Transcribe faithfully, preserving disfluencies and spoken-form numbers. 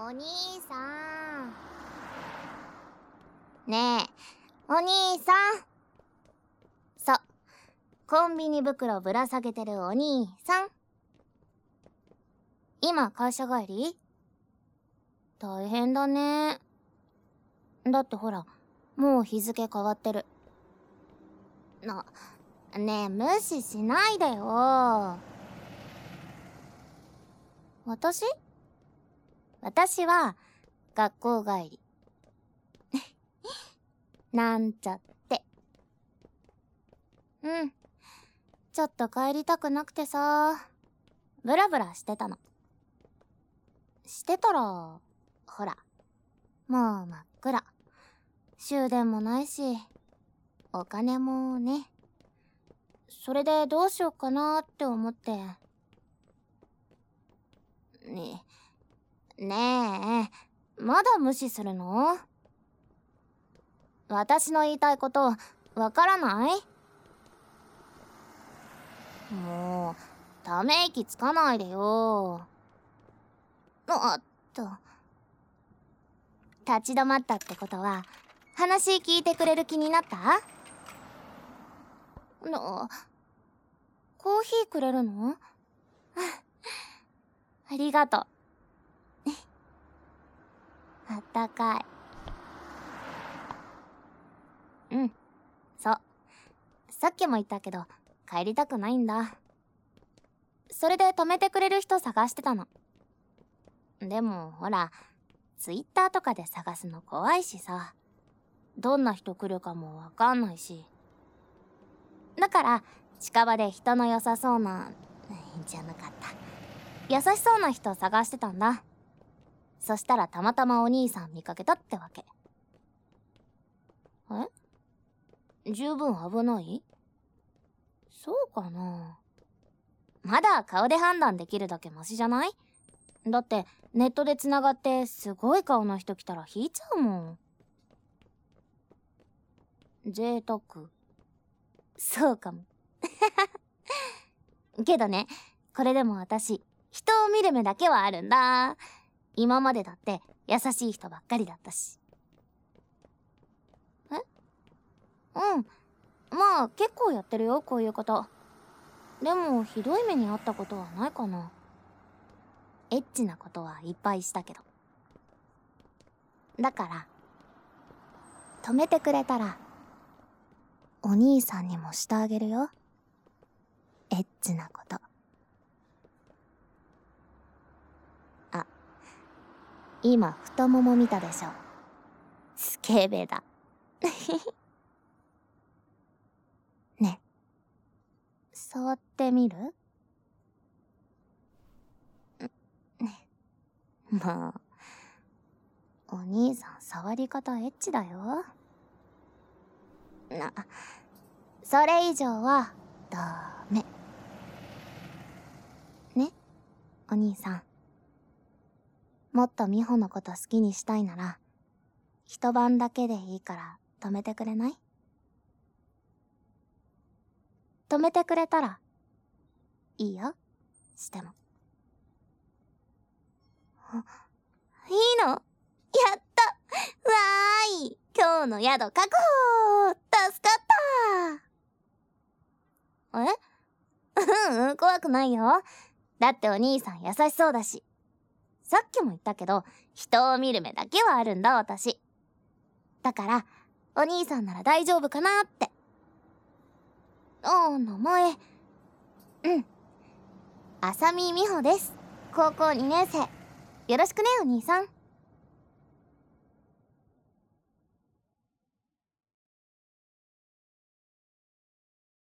お兄さん。ねえ、お兄さん。そう、コンビニ袋ぶら下げてるお兄さん。今会社帰り？大変だね。だってほら、もう日付変わってる。な、ねえ、無視しないでよ。私？私は学校帰り。なんちゃって。うん。ちょっと帰りたくなくてさ、ブラブラしてたの。してたら、ほら、もう真っ暗。終電もないし、お金もね。それでどうしようかなって思って。ね、ねえ、まだ無視するの？私の言いたいこと、わからない？もう、ため息つかないでよ。おっと。立ち止まったってことは、話聞いてくれる気になった？な、コーヒーくれるの？ありがとう。あったかい。うん、そう。さっきも言ったけど、帰りたくないんだ。それで止めてくれる人探してたの。でも、ほら、ツイッターとかで探すの怖いしさ。どんな人来るかもわかんないし。だから、近場で人の良さそうな、じゃなかった。優しそうな人探してたんだ。そしたらたまたまお兄さん見かけたってわけ。え？十分危ない？そうかな。まだ顔で判断できるだけマシじゃない？だってネットで繋がってすごい顔の人来たら引いちゃうもん。贅沢。そうかも。けどね、これでも私、人を見る目だけはあるんだ。今までだって優しい人ばっかりだったし。え？うん。まあ結構やってるよ、こういうこと。でもひどい目に遭ったことはないかな。エッチなことはいっぱいしたけど。だから、止めてくれたら、お兄さんにもしてあげるよ。エッチなこと。あ、今太もも見たでしょ。スケベだ。ね、触ってみる？ね、まあ、お兄さん触り方エッチだよ。な、それ以上はダメ。ね、お兄さん。もっと美穂のこと好きにしたいなら、一晩だけでいいから止めてくれない？止めてくれたら、いいよ、しても。いいの？やったわーい、今日の宿確保！助かったー。え？うんうん、怖くないよ。だってお兄さん優しそうだし。さっきも言ったけど、人を見る目だけはあるんだ、私。だから、お兄さんなら大丈夫かなって。あ、名前。うん。浅見美穂です。高校にねん生。よろしくね、お兄さん。